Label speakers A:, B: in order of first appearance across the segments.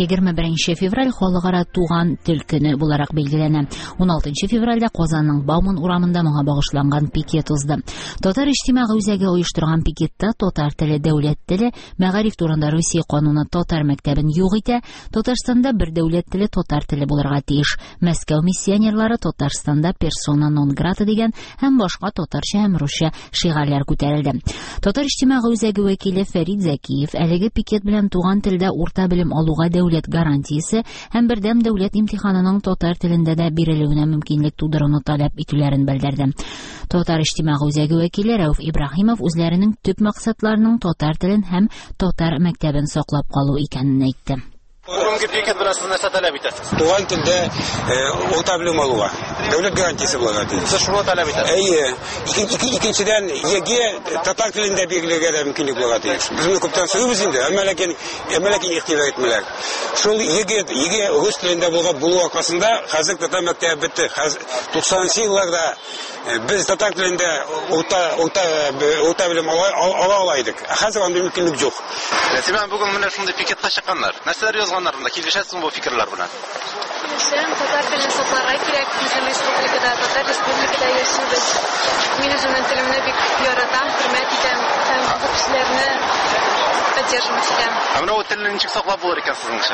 A: 21 февраль халыкара туган тел көне буларак билгеләнә. 16 февральдә Казанның Бауман урамында моңа багышланган пикет узды. Татар иҗтимагый үзәге оештырган пикетта татар теле дәүләт теле, мәгариф турында Русия кануны татар мәктәбен юк итә, Татарстанда бер дәүләт теле татар теле булырга тиеш, Мәскәү миссионерлары Татарстанда персона нон грата дигән һәм башка татарча һәм русча шигарләр күтәрелде. Татар иҗтимагый үзәге вәкиле Фәрит Зәкиев әлеге пикет белән туган телдә урта белем алуга дәүләт гарантиясе һәм бердәм дәүләт имтиханының татар телендә дә бирелүенә мөмкинлек тудыруны таләп итүләрен белдерде. Татар иҗтимагый үзәге вәкиле Рәүф Ибраһимов үзләренең төп максатларының татар телен һәм татар мәктәбен саклап калу икәнен әйтте.
B: Бүгенге пикет белән сез нәрсә таләп итәсез?
C: Туган телдә урта белем алуга дәүләт гарантиясе булырга тиеш.
B: Сез шуны таләп итәсез?
C: Икенчедән, татар телендә бирелергә дә мөмкинлек булырга тиеш. Без моны күптән сорыйбыз инде, әмәләкин ихтибар итмәләр. Шул рус телендә булу аркасында хәзер татар мәктәбе бетте. 90-нчы елларда biz татар телендә урта белем ала алайдык. Хәзер андый мөмкинлек юк.
B: Рәсмән бүген менә шундый пикетка чыкканнар. Нәрсәләр язганнар монда? Килешәсезме бу фикерләр белән?
D: Sen татар телен сакларга кирәк. Безнең республикада, татар республикада яшибез. Мин үземнең телемне бик яратам, хөрмәт итәм һәм бу кешеләрне поддерживать итәм.
B: Менә ул телне ничек саклап булыр икән сезнеңчә?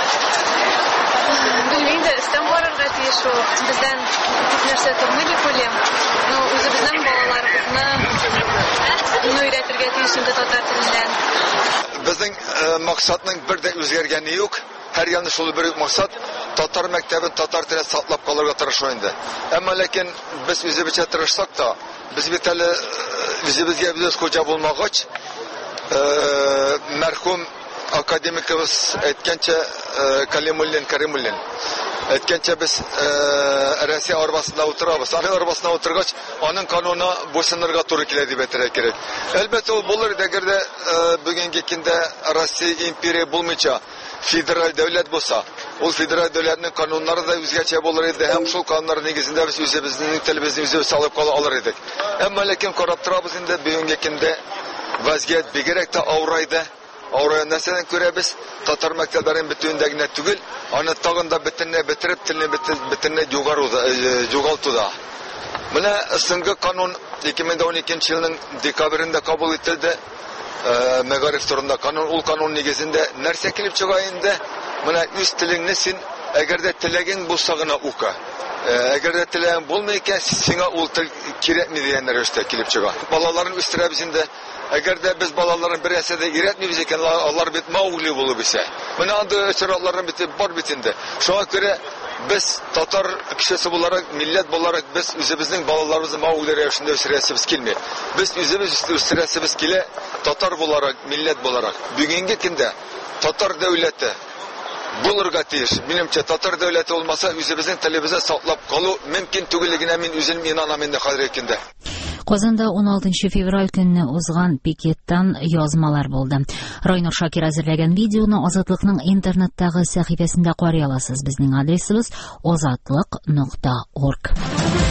D: Белмим дә, өстән барырга тиеш ул. Бездән күп нәрсә тормый дип уйлыйм. Үзебезнең балаларыбызны өйрәтергә тиеш инде татар теленнән.
E: Безнең максатның бер дә үзгәргәне юк. Һәр ялны шул бер максат татар мәктәбен татар телен саклап калырга тырышу инде. Әмма ләкин без үзебезчә тырышсак та, без бит әле үзебезгә без хуҗа булмагач, мәрхүм академикыбыз әйткәнчә Каримуллин әйткәнчә без Россия арбасында утырабыз. Аны арбасында утыргач, аның кануны буйсынырга туры килә дип әйтергә кирәк. Әлбәттә ул булыр, әгәр дә бүгенге көндә Россия империя булмыйча федераль дәүләт булса, ул федераль дәүләтнең кануннары да үзгәчә булыр иде. Һәм шул кануннар нигезендә без үзебезнең телебезне үзебез салып кала алыр идек. Әмма ләкин карап торабыз инде бүгенге көндә вазгыять бигрәк тә авырайды. Авырая нәрсәдән күрә без татар мәктәпләрен бетүендә генә түгел, аны тагын да бөтенләй бетереп телне бөтенләй югалтуда. Менә соңгы канун 2012 елның декабрендә кабул ителде. Мәгариф турында канун, ул канун нигезендә нәрсә килеп чыга инде? Менә үз телеңне син әгәр дә теләгең булса гына ука. Әгәр дә теләгең булмый икән, сиңа ул тел кирәкми дигәннәр өстә килеп чыга. Балаларын үстерәбез инде. Әгәр дә без балаларын бер нәрсәдә өйрәтмибез икән, алар бит Маугли булып үсә. Менә анда чиратларның бит бар бит инде. Шуңа күрә без татар кешесе буларак, милләт буларак без үзебезнең балаларыбызны Маугли рәвешендә үстерәсебез килми. Без үзебез үстерәсебез килә татар буларак, милләт буларак. Бүгенге көндә татар дәүләте булырга тиеш. Минемчә татар дәүләте булмаса, үзебезнең телебезне саклап калу мөмкин түгеллегенә мин үзем инанам инде хәзерге көндә.
A: Казанда 16 февраль көнне узган пикеттан язмалар булды. Райнур Шакир әзерләгән видеоны Азатлыкның интернеттагы сәхифәсендә карый аласыз. Безнең адресыбыз azatlык.org.